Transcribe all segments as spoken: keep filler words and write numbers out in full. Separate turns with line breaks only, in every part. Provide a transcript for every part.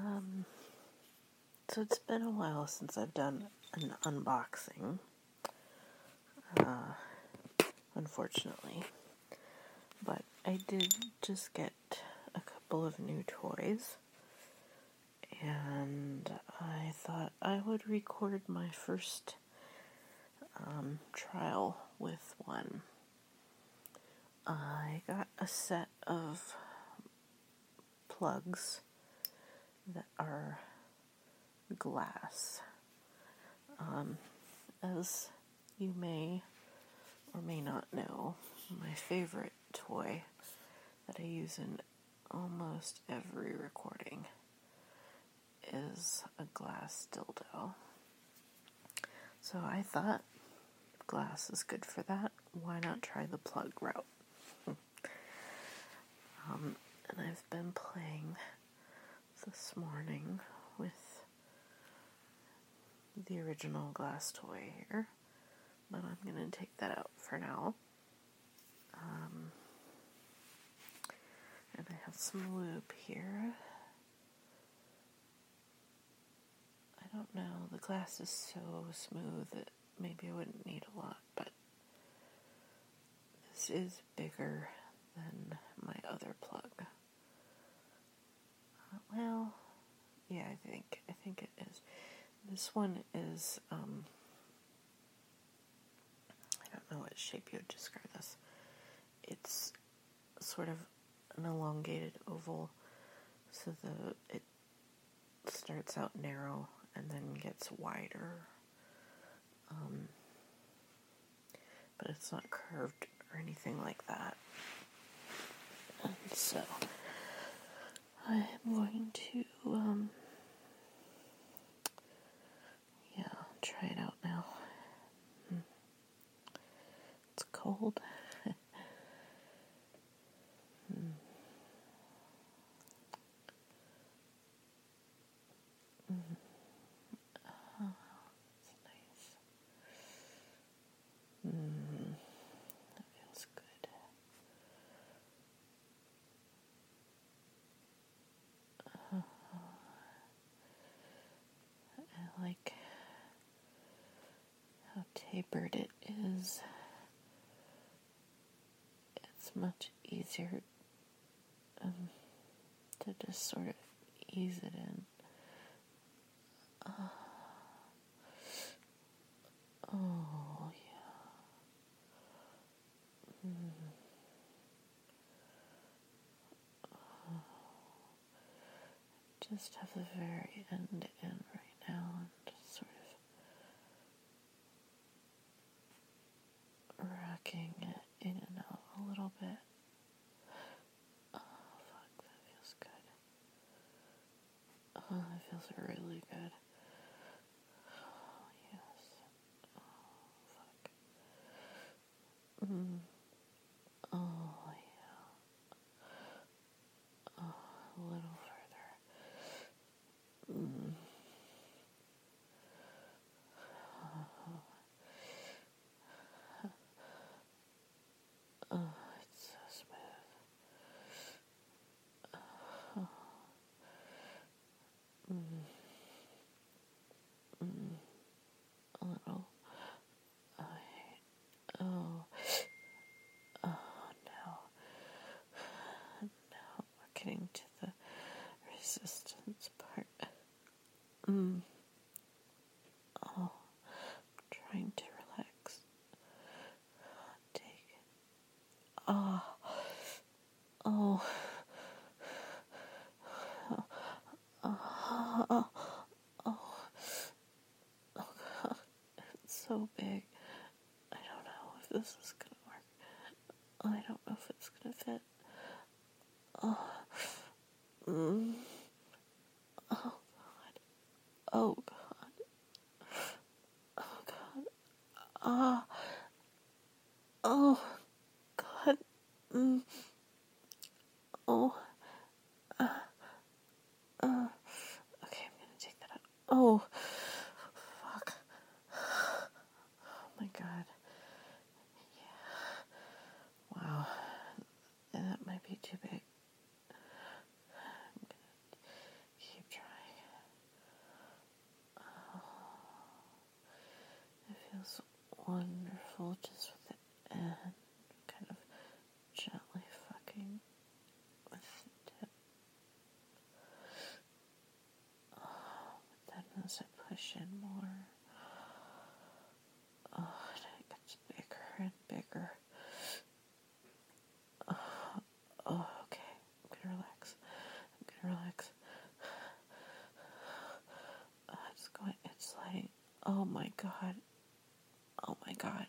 Um, so it's been a while since I've done an unboxing, uh, unfortunately, but I did just get a couple of new toys, and I thought I would record my first um, trial with one. I got a set of plugs that are glass. Um, as you may or may not know, my favorite toy that I use in almost every recording is a glass dildo. So I thought glass is good for that. Why not try the plug route? um, and I've been playing this morning with the original glass toy here, but I'm going to take that out for now. Um, and I have some lube here. I don't know, the glass is so smooth that maybe I wouldn't need a lot, but this is bigger than my other plug. Uh, well, yeah, I think, I think it is. This one is, um, I don't know what shape you would describe this. It's sort of an elongated oval, so the it starts out narrow and then gets wider. Um, but it's not curved or anything like that. And so I'm going to, um, yeah, try it out now. It's cold. mm. Mm. Oh, it's nice. Mm. That feels good. Uh, I like how tapered it is. It's much easier um, to just sort of ease it in. Uh, oh, yeah. Mm. Oh. Just have the very end in right now and just sort of rocking it in and out a little bit. Oh, fuck, that feels good. Oh, that feels really good. Oh, yes. Oh, fuck. Mm. Oh, yeah. Oh, a little further. Mm. Oh, oh, it's so smooth. Oh. Mm. Mm. A little. I. Oh. Oh, no. Now we're getting to the resistance part. Mm. Oh, I'm trying to relax. Take it. Ah. Oh. Oh. Oh. Oh. Oh. Oh, God. It's so big. I don't know if this is going to work. I don't know if it's going to fit. Oh. Mm. Oh, God. Oh, God. Oh, God. Ah. Oh, God. Mm. Oh. Uh. Uh. Okay, I'm gonna take that out. Oh. Fuck. Oh, my God. Yeah. Wow. That might be too big. I'm gonna keep trying. wonderful just with it and kind of gently fucking with the tip. Oh, but then as I push in more, oh, and it gets bigger and bigger. Oh, oh, okay. I'm gonna relax. I'm gonna relax. Oh, it's going, it's sliding. Oh my god. Oh my god.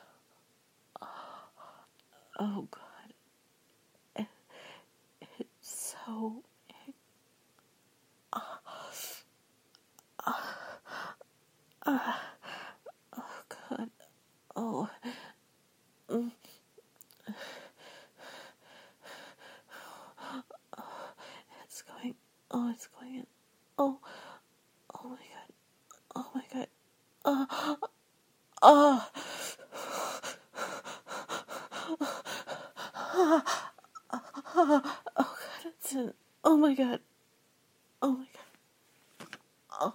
Oh god. It, it's so big. Oh, oh, oh, oh god. Oh. Mm. Oh, it's going. Oh, it's going in. Oh. Oh my god. Oh my god. Oh. Oh. Oh god, it's in. Oh my god. Oh my god. Oh.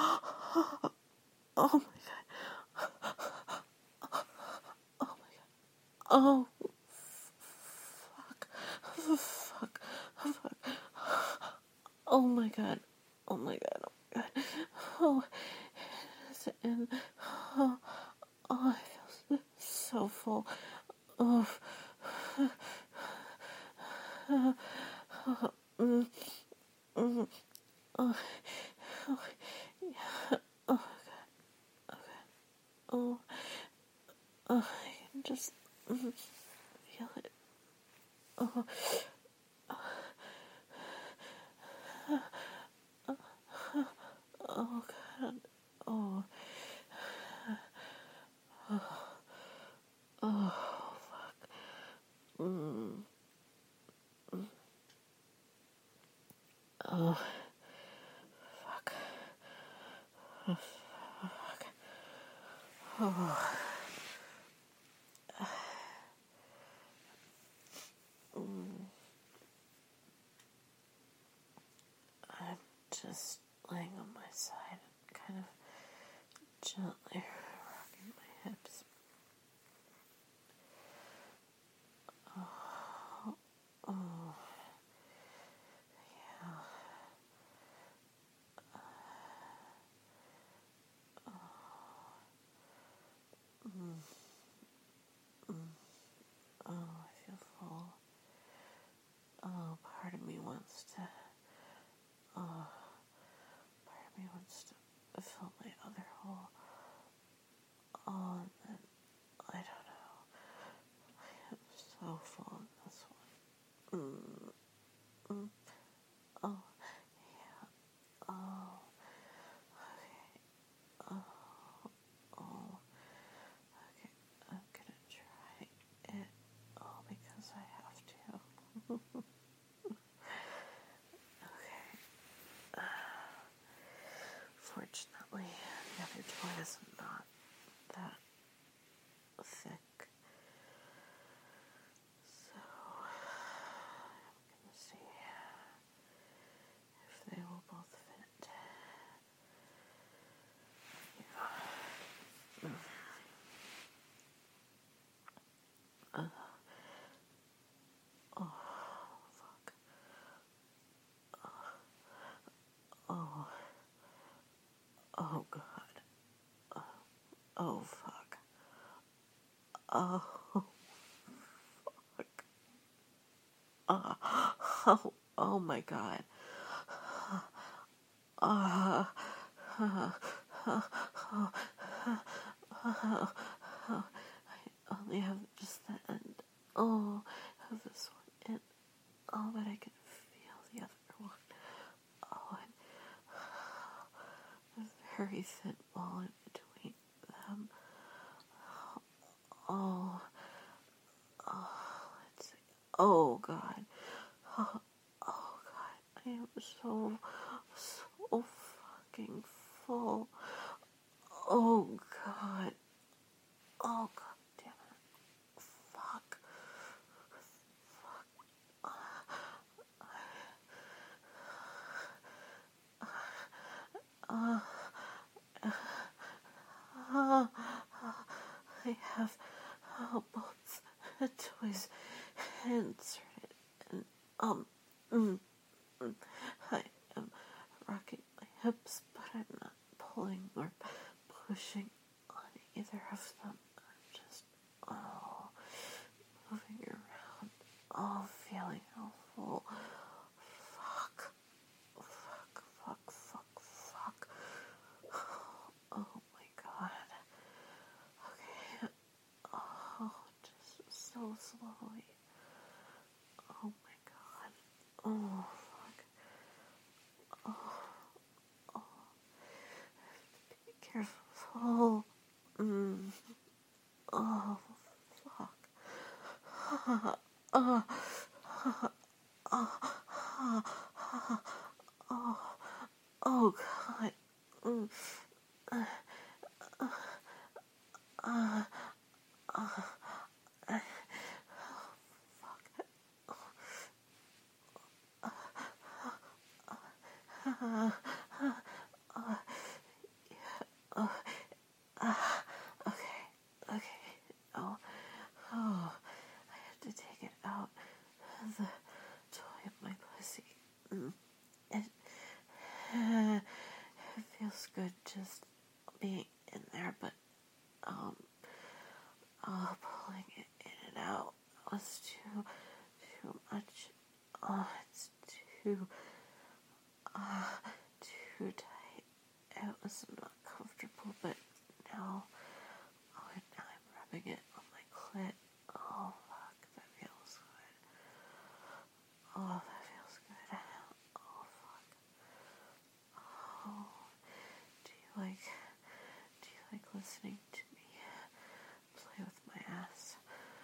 Oh my god. Oh my god. Oh. Fuck. Fuck. Fuck. Oh my god. Oh my god. Oh my god. Oh. It's in. Oh. Oh, I feel so full. Oh. Mm, mm, oh, oh, yeah. Oh, God. Okay. Oh, oh, I can just mm, feel it. Oh, oh, God. Oh, oh, fuck. Mm, mm. Oh, fuck. Oh, fuck. Oh. Mm. I'm just laying on my side and kind of gently rocking my hips. Oh, oh, yeah. Mm, mm. Oh, I feel full. Oh, part of me wants to. Oh, part of me wants to fill my other hole. Oh, and then I don't know. I am so full in this one. Mm, mm. Oh, yeah. Oh, okay. Oh, oh. Okay, I'm gonna try it all because I have to. Okay. Uh, fortunately, the other toy is not that thick. So, I'm gonna see if they will both fit. Yeah. Uh, oh, fuck. Oh, oh, God. Oh, oh fuck. Oh, fuck. Oh, oh, oh my God. Oh, oh, oh, oh, oh, oh. I only have just the end. Oh, I have this one in. Oh, but I can feel the other one. Oh, and a very thin wall in between them. Oh, oh, let's see. Oh, God. Oh, oh, God. I am so, so fucking full. Oh, God. Oh, God damn it. Fuck. Uh, uh, uh, I have uh, both toys inserted, and um, mm, mm, I am rocking my hips, but I'm not pulling or pushing on either of them. I'm just oh, moving around, oh, feeling awful. Fuck, fuck, fuck, fuck, fuck. Oh my god. Okay. Oh, just so slowly. Oh my god. Oh, fuck. Oh, oh. Be careful. Mm. Oh, fuck. Oh, oh, oh, oh, god. Mm. Uh, uh, uh, uh, uh, uh, uh, uh, okay, okay. Oh, oh, I have to take it out. The toy of my pussy. Mm. It, uh, it feels good just being in there, but um, oh, pulling it in and out was too, too much. Oh, it's too, uh, too tight. It was not comfortable, but now, oh, and now I'm rubbing it on my clit. Oh, fuck, that feels good. Oh, that feels good. Oh, fuck. Oh, do you like, do you like listening to me play with my ass?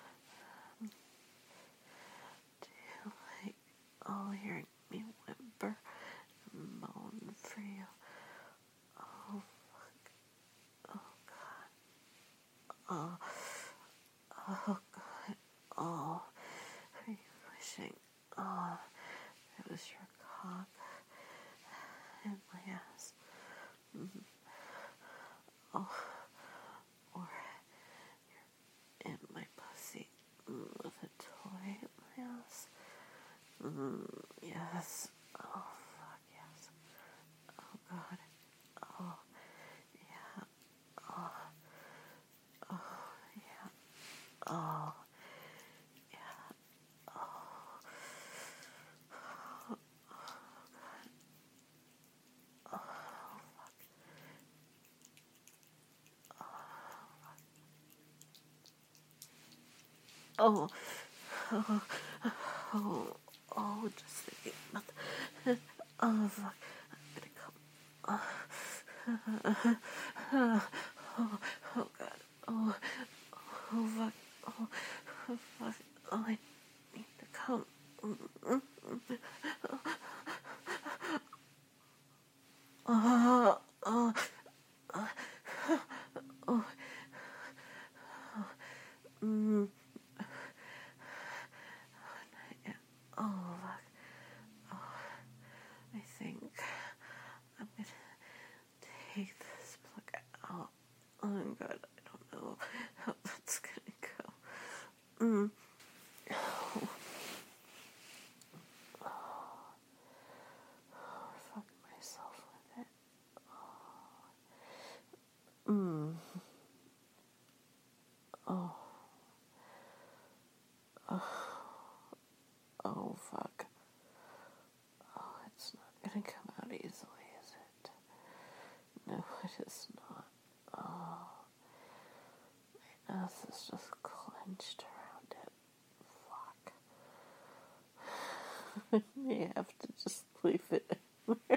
Do you like, oh, hearing me whimper and moan for you? Oh, fuck. Oh, God. Oh, oh, God. Oh, are you wishing, oh, it was your cock in my ass? Mm-hmm. Oh, or you're in my pussy mm, with a toy in my ass? Mm, yes. Oh, fuck, yes. Oh, God. Oh, yeah. Oh, oh, yeah. Oh, yeah. Oh, oh, God. Oh, fuck. Oh, oh, oh, oh, just thinking about that. Oh, fuck. I'm gonna come. Oh, oh, oh, God. Oh, oh, fuck. Oh, oh, fuck. Oh, I need to come. Oh, oh, oh, mm. Oh, fuck. Oh, I think I'm gonna take this plug out. Oh, God, I don't know how that's gonna go. Mm. Oh, oh, fuck myself with it. Mm. Oh. Oh. Oh, fuck. Oh, it's not gonna come out easily, is it? No, it is not. Oh. My ass is just clenched around it. Fuck. I may have to just leave it in there.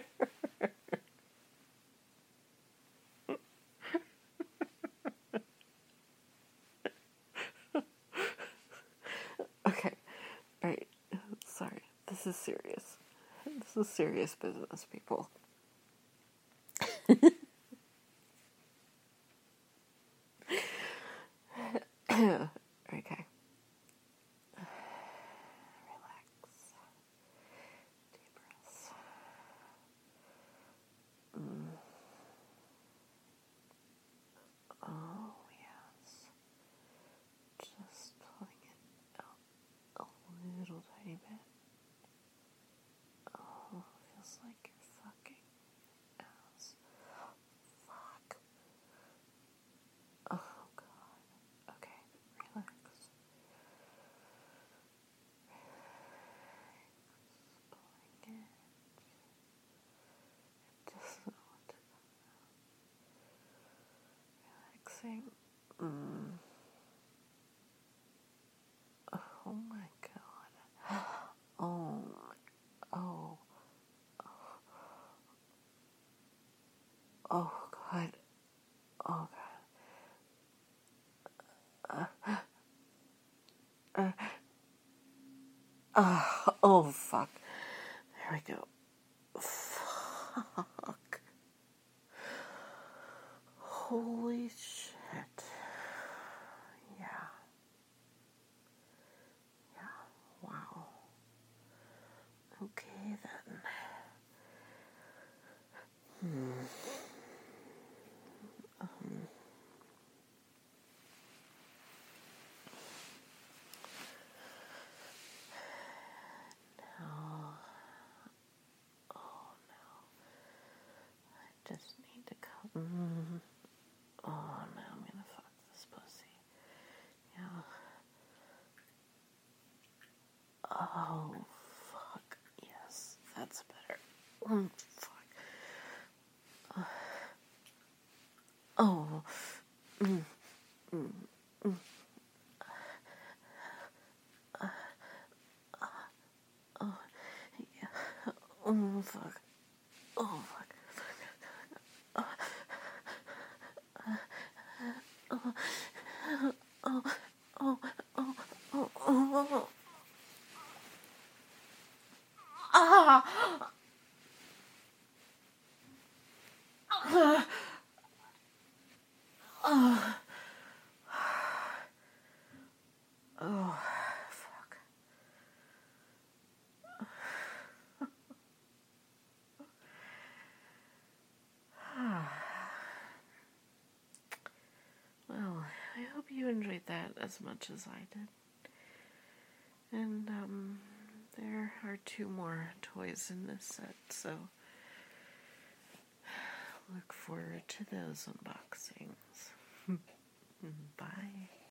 Okay. Right. Sorry. This is serious. This is serious business, people. Okay. Relax. Deep breaths. Mm. Oh, yes. unboxing. Mm. Oh my god. Oh, oh, oh god, oh god. Uh, uh, uh, oh fuck. There we go. Fuck. Holy shit. Yeah. Yeah. Wow. Okay then. Hmm. Um. Now. Oh no. I just need to come. Oh no, I'm gonna fuck this pussy. Yeah. Oh fuck. Yes, that's better. Mm, fuck. Uh, oh. Mm, mm, mm. Uh, uh, oh. Yeah. Oh fuck. Oh fuck. Uh, uh, oh. Oh. Oh. Oh. Oh. Oh. Oh. Ah! Ah! Ah! Oh, fuck. Well, I hope you enjoyed that as much as I did. And, um, there are two more toys in this set, so look forward to those unboxings. Bye.